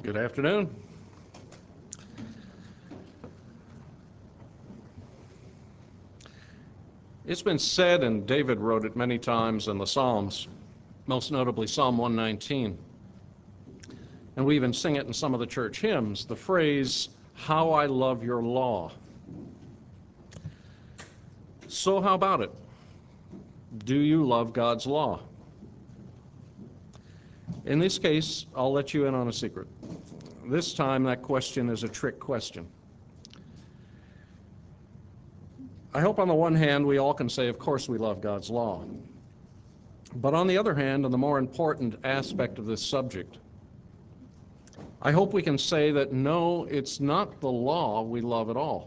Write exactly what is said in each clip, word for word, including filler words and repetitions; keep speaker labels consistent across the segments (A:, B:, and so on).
A: Good afternoon. It's been said, and David wrote it many times in the Psalms, most notably Psalm one nineteen, and we even sing it in some of the church hymns, the phrase, "How I love your law." So how about it? Do you love God's law? In this case, I'll let you in on a secret. This time, that question is a trick question. I hope on the one hand we all can say, of course we love God's law. But on the other hand, and the more important aspect of this subject, I hope we can say that no, it's not the law we love at all.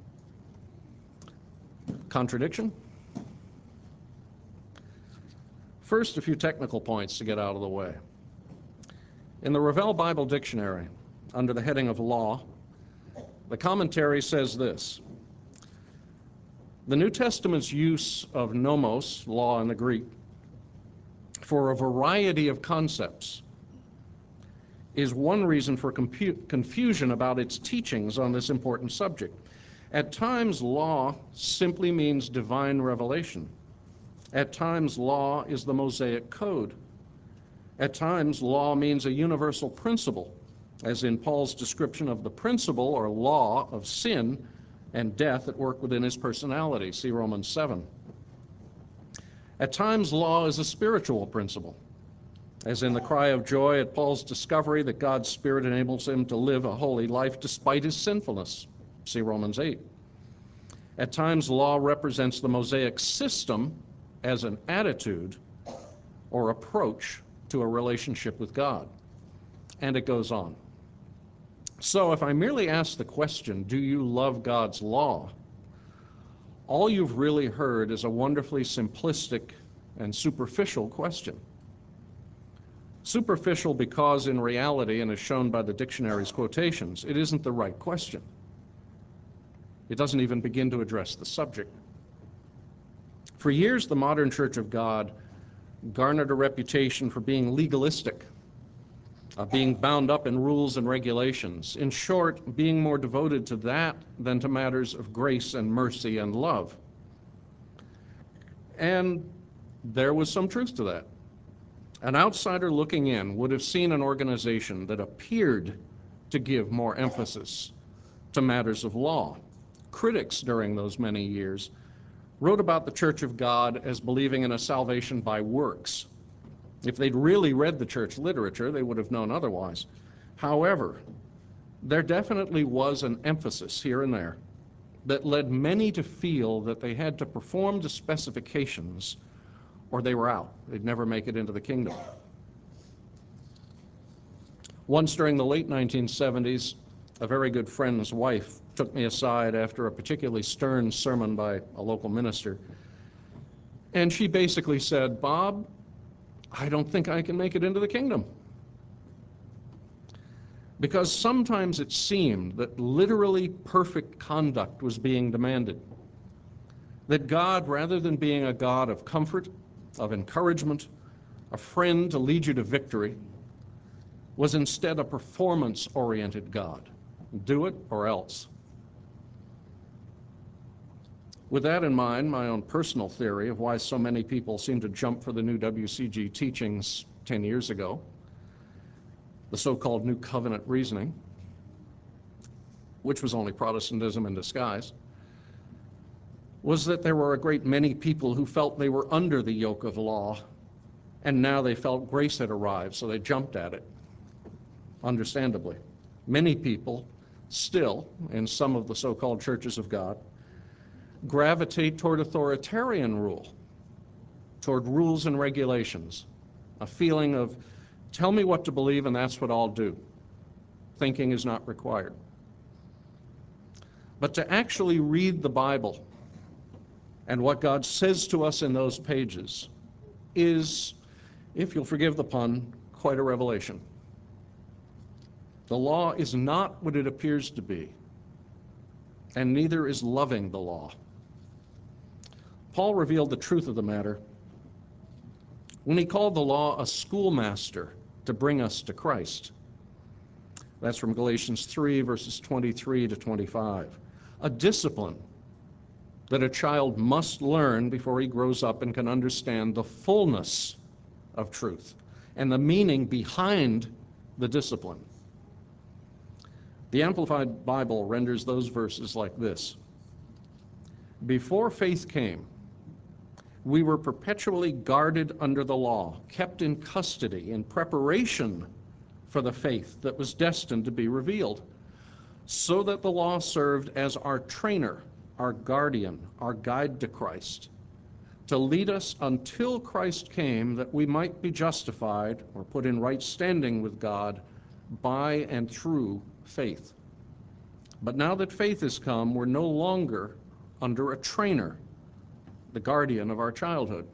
A: Contradiction? First, a few technical points to get out of the way. In the Revell Bible Dictionary, under the heading of law, the commentary says this: the New Testament's use of nomos, law in the Greek, for a variety of concepts is one reason for compu- confusion about its teachings on this important subject. At times, law simply means divine revelation. At times, law is the Mosaic Code. At times, law means a universal principle, as in Paul's description of the principle or law of sin and death at work within his personality, see Romans seven. At times, law is a spiritual principle, as in the cry of joy at Paul's discovery that God's Spirit enables him to live a holy life despite his sinfulness, see Romans eight. At times, law represents the Mosaic system as an attitude or approach to a relationship with God, and it goes on. So if I merely ask the question, do you love God's law, all you've really heard is a wonderfully simplistic and superficial question. Superficial because in reality, and as shown by the dictionary's quotations, it isn't the right question. It doesn't even begin to address the subject. For years, the modern Church of God garnered a reputation for being legalistic, Uh, being bound up in rules and regulations. In short, being more devoted to that than to matters of grace and mercy and love. And there was some truth to that. An outsider looking in would have seen an organization that appeared to give more emphasis to matters of law. Critics during those many years wrote about the Church of God as believing in a salvation by works. If they'd really read the church literature, they would have known otherwise. However, there definitely was an emphasis here and there that led many to feel that they had to perform the specifications or they were out. They'd never make it into the kingdom. Once during the late nineteen seventies, a very good friend's wife took me aside after a particularly stern sermon by a local minister, and she basically said, "Bob, I don't think I can make it into the kingdom." Because sometimes it seemed that literally perfect conduct was being demanded. That God, rather than being a God of comfort, of encouragement, a friend to lead you to victory, was instead a performance-oriented God. Do it or else. With that in mind, my own personal theory of why so many people seem to jump for the new W C G teachings ten years ago, the so-called New Covenant reasoning, which was only Protestantism in disguise, was that there were a great many people who felt they were under the yoke of law, and now they felt grace had arrived, so they jumped at it, understandably. Many people still, in some of the so-called churches of God, gravitate toward authoritarian rule, toward rules and regulations, a feeling of, tell me what to believe and that's what I'll do. Thinking is not required. But to actually read the Bible and what God says to us in those pages is, if you'll forgive the pun, quite a revelation. The law is not what it appears to be, and neither is loving the law. Paul revealed the truth of the matter when he called the law a schoolmaster to bring us to Christ. That's from Galatians three, verses twenty-three to twenty-five. A discipline that a child must learn before he grows up and can understand the fullness of truth and the meaning behind the discipline. The Amplified Bible renders those verses like this. Before faith came, we were perpetually guarded under the law, kept in custody in preparation for the faith that was destined to be revealed, so that the law served as our trainer, our guardian, our guide to Christ, to lead us until Christ came that we might be justified or put in right standing with God by and through faith. But now that faith has come, we're no longer under a trainer, the guardian of our childhood.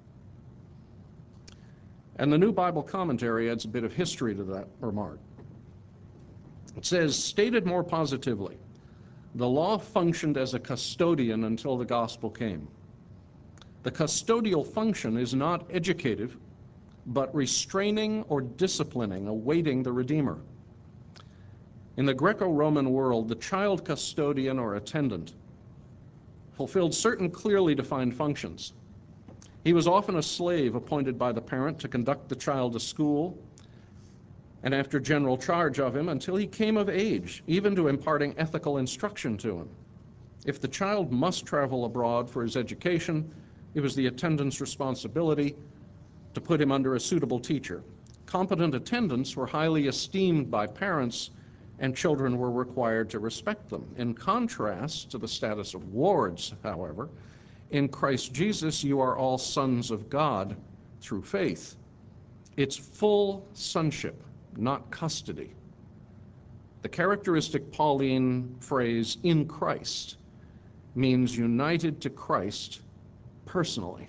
A: And the New Bible Commentary adds a bit of history to that remark. It says, stated more positively, the law functioned as a custodian until the gospel came. The custodial function is not educative, but restraining or disciplining, awaiting the Redeemer. In the Greco-Roman world, the child custodian or attendant fulfilled certain clearly defined functions. He was often a slave appointed by the parent to conduct the child to school, and after general charge of him until he came of age, even to imparting ethical instruction to him. If the child must travel abroad for his education, it was the attendant's responsibility to put him under a suitable teacher. Competent attendants were highly esteemed by parents, and children were required to respect them. In contrast to the status of wards, however, in Christ Jesus you are all sons of God through faith. It's full sonship, not custody. The characteristic Pauline phrase, in Christ, means united to Christ personally.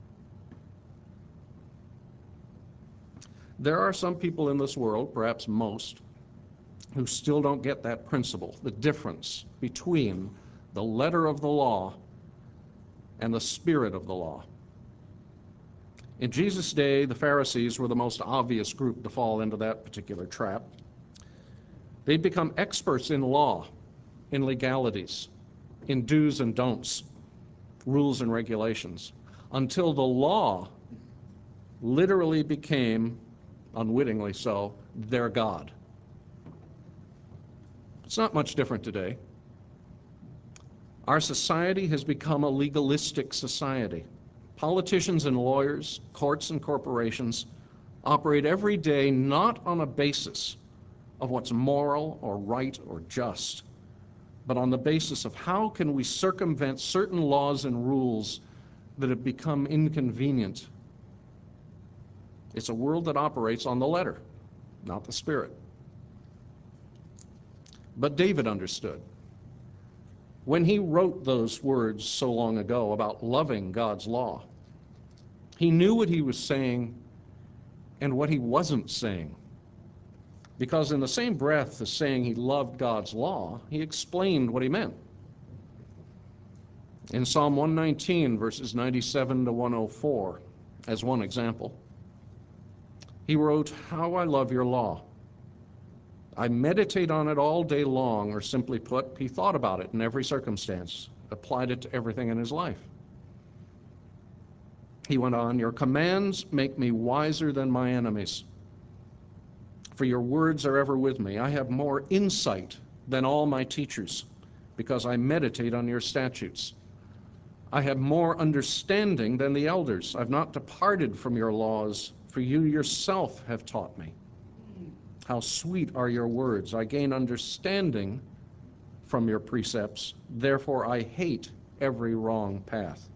A: There are some people in this world, perhaps most, who still don't get that principle, the difference between the letter of the law and the spirit of the law. In Jesus' day, the Pharisees were the most obvious group to fall into that particular trap. They'd become experts in law, in legalities, in do's and don'ts, rules and regulations, until the law literally became, unwittingly so, their God. It's not much different today. Our society has become a legalistic society. Politicians and lawyers, courts and corporations operate every day not on a basis of what's moral or right or just, but on the basis of how can we circumvent certain laws and rules that have become inconvenient. It's a world that operates on the letter, not the spirit. But David understood. When he wrote those words so long ago about loving God's law, he knew what he was saying and what he wasn't saying. Because in the same breath as saying he loved God's law, he explained what he meant. In Psalm one nineteen, verses ninety-seven to one oh four, as one example, he wrote, "How I love your law. I meditate on it all day long," or simply put, he thought about it in every circumstance, applied it to everything in his life. He went on, "Your commands make me wiser than my enemies, for your words are ever with me. I have more insight than all my teachers, because I meditate on your statutes. I have more understanding than the elders. I've not departed from your laws, for you yourself have taught me. How sweet are your words. I gain understanding from your precepts. Therefore, I hate every wrong path."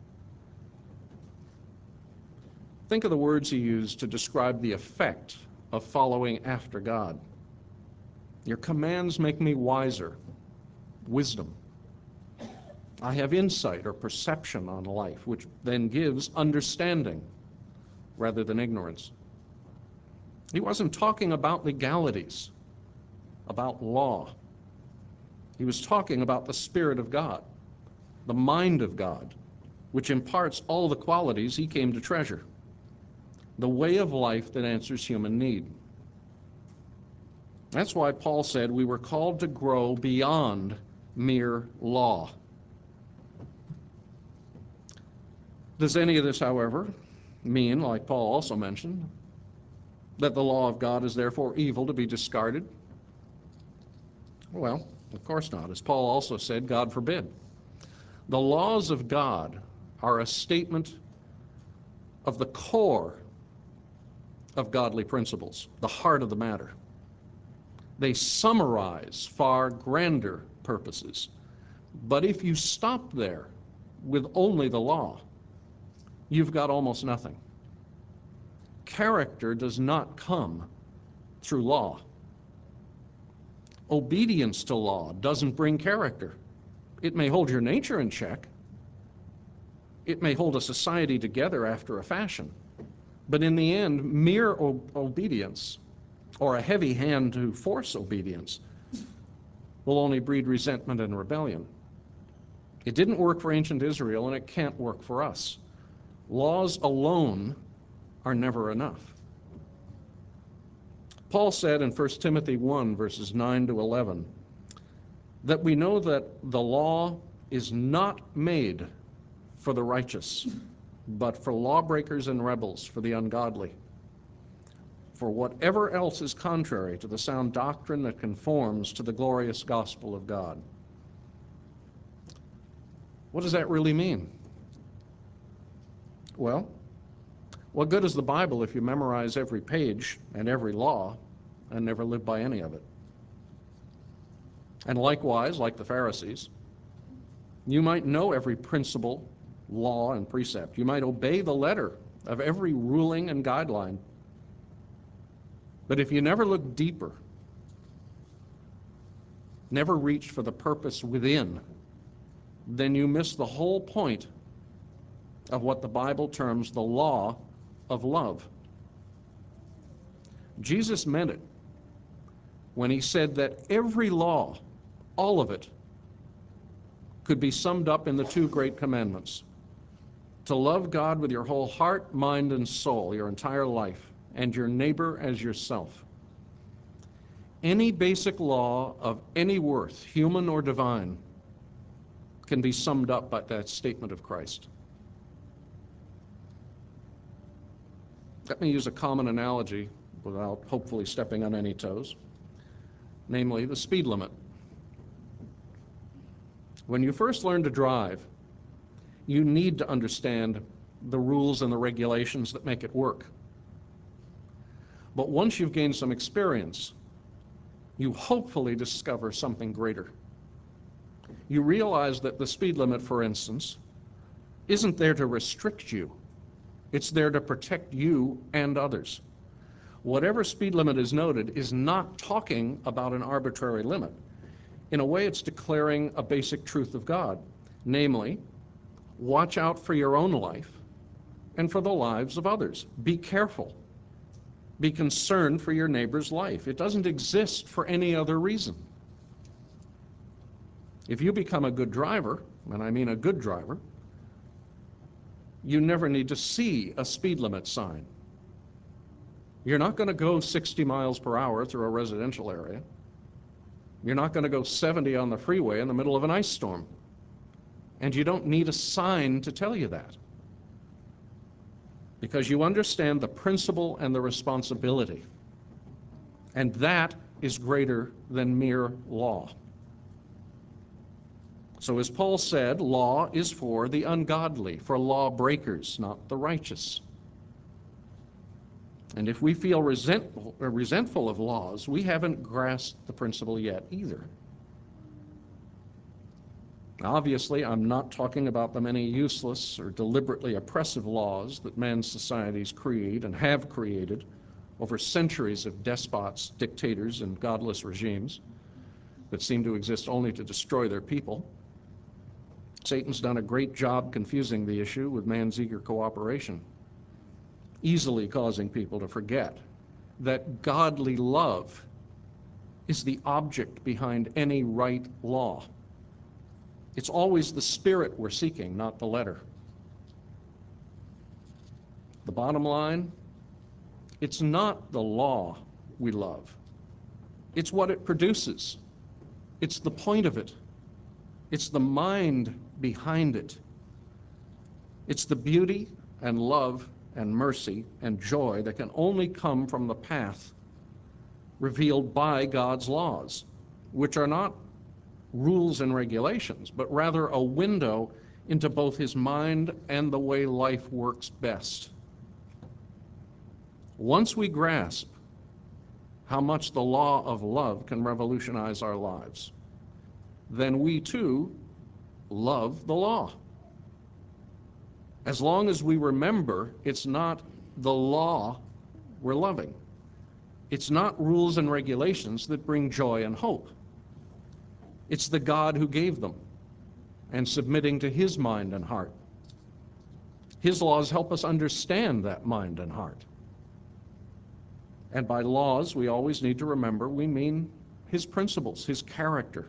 A: Think of the words he used to describe the effect of following after God. Your commands make me wiser, wisdom. I have insight or perception on life, which then gives understanding rather than ignorance. He wasn't talking about legalities, about law. He was talking about the Spirit of God, the mind of God, which imparts all the qualities he came to treasure, the way of life that answers human need. That's why Paul said we were called to grow beyond mere law. Does any of this, however, mean, like Paul also mentioned, that the law of God is therefore evil to be discarded? Well, of course not. As Paul also said, God forbid. The laws of God are a statement of the core of godly principles, the heart of the matter. They summarize far grander purposes. But if you stop there with only the law, you've got almost nothing. Character does not come through law. Obedience to law doesn't bring character. It may hold your nature in check. It may hold a society together after a fashion. But in the end, mere o- obedience or a heavy hand to force obedience will only breed resentment and rebellion. It didn't work for ancient Israel, and it can't work for us. Laws alone are never enough. Paul said in First Timothy one, verses nine to eleven, that we know that the law is not made for the righteous, but for lawbreakers and rebels, for the ungodly, for whatever else is contrary to the sound doctrine that conforms to the glorious gospel of God. What does that really mean? Well, what good is the Bible if you memorize every page and every law and never live by any of it? And likewise, like the Pharisees, you might know every principle, law, and precept. You might obey the letter of every ruling and guideline. But if you never look deeper, never reach for the purpose within, then you miss the whole point of what the Bible terms the law of love. Jesus meant it when he said that every law, all of it, could be summed up in the two great commandments: to love God with your whole heart, mind, and soul, your entire life, and your neighbor as yourself. Any basic law of any worth, human or divine, can be summed up by that statement of Christ. Let me use a common analogy without hopefully stepping on any toes, namely the speed limit. When you first learn to drive, you need to understand the rules and the regulations that make it work. But once you've gained some experience, you hopefully discover something greater. You realize that the speed limit, for instance, isn't there to restrict you. It's there to protect you and others. Whatever speed limit is noted is not talking about an arbitrary limit. In a way, it's declaring a basic truth of God, namely, watch out for your own life and for the lives of others. Be careful. Be concerned for your neighbor's life. It doesn't exist for any other reason. If you become a good driver, and I mean a good driver, you never need to see a speed limit sign. You're not going to go sixty miles per hour through a residential area. You're not going to go seventy on the freeway in the middle of an ice storm. And you don't need a sign to tell you that, because you understand the principle and the responsibility. And that is greater than mere law. So as Paul said, law is for the ungodly, for lawbreakers, not the righteous. And if we feel resentful, or resentful of laws, we haven't grasped the principle yet either. Obviously, I'm not talking about the many useless or deliberately oppressive laws that man's societies create and have created over centuries of despots, dictators, and godless regimes that seem to exist only to destroy their people. Satan's done a great job confusing the issue with man's eager cooperation, easily causing people to forget that godly love is the object behind any right law. It's always the spirit we're seeking, not the letter. The bottom line, it's not the law we love. It's what it produces. It's the point of it. It's the mind behind it. It's the beauty and love and mercy and joy that can only come from the path revealed by God's laws, which are not rules and regulations, but rather a window into both his mind and the way life works best. Once we grasp how much the law of love can revolutionize our lives, then we too love the law. As long as we remember it's not the law we're loving. It's not rules and regulations that bring joy and hope. It's the God who gave them and submitting to his mind and heart. His laws help us understand that mind and heart. And by laws, we always need to remember we mean his principles, his character.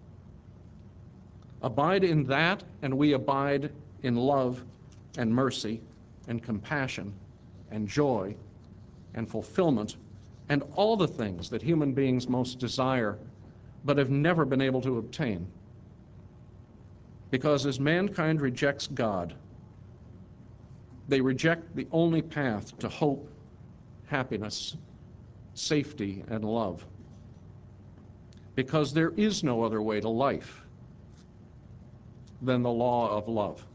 A: Abide in that, and we abide in love and mercy and compassion and joy and fulfillment and all the things that human beings most desire but have never been able to obtain. Because as mankind rejects God, they reject the only path to hope, happiness, safety, and love. Because there is no other way to life than the law of love.